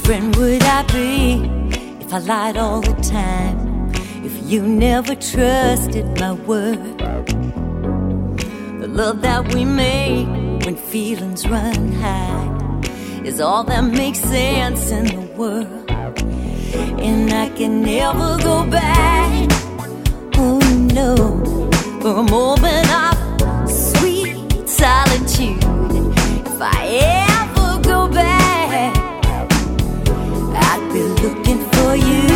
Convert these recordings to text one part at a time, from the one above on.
friend would I be if I lied all the time? If you never trusted my word? The love that we make when feelings run high is all that makes sense in the world. And I can never go back, oh no, for a moment of sweet solitude. If I ever go back, I'd be looking for you.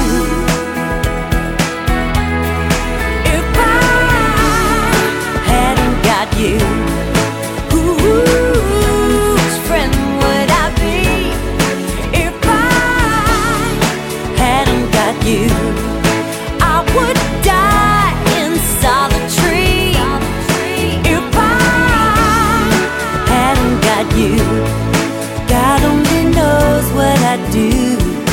If I hadn't got you, whose friend would I be? If I hadn't got you, I would die in solitary. If I hadn't got you, God only knows what I'd do.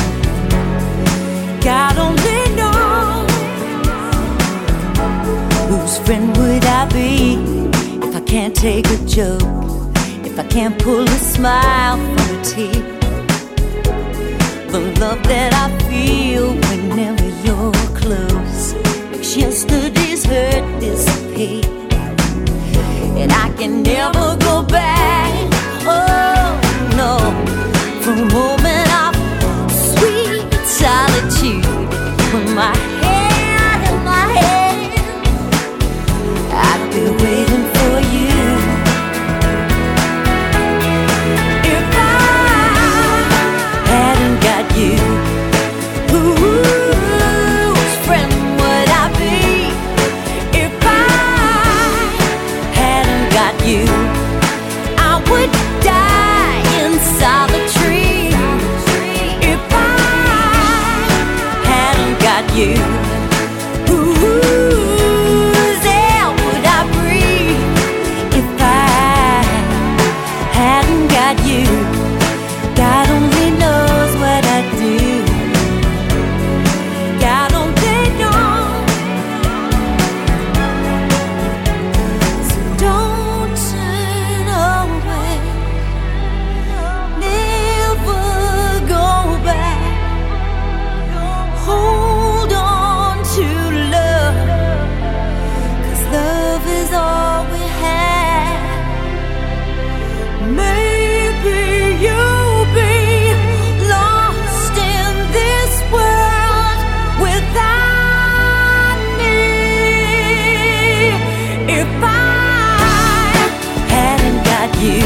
God only knows. Whose friend would I be if I can't take a joke, if I can't pull a smile from a tear? The love that I feel whenever you're close makes yesterday's hurt disappear. And I can never go back, oh no, for a moment of sweet solitude. With my hand in my hand, I'd be waiting for you. If I hadn't got you, whose friend would I be? If I hadn't got you, I would die in solitary. If I hadn't got you, whose air would I breathe? If I hadn't got you, God only knows what I'd do. God only knows. So don't turn away, never go back. Hold on to love, 'cause love is all we have. Maybe you'll be lost in this world without me. If I hadn't got you,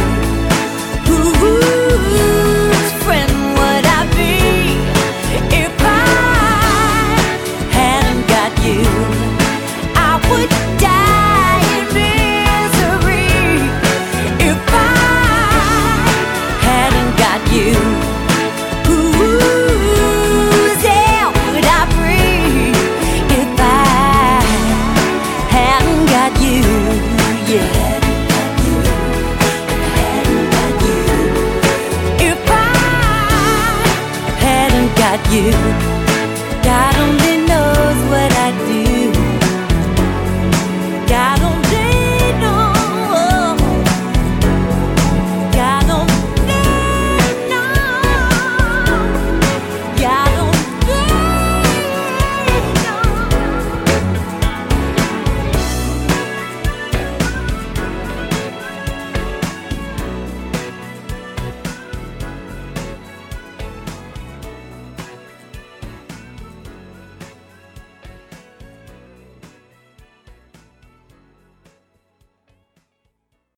whose friend would I be? If I hadn't got you, I would die in misery. If I hadn't got you, whose air would I breathe? If I hadn't got you, yeah. If I hadn't got you, God only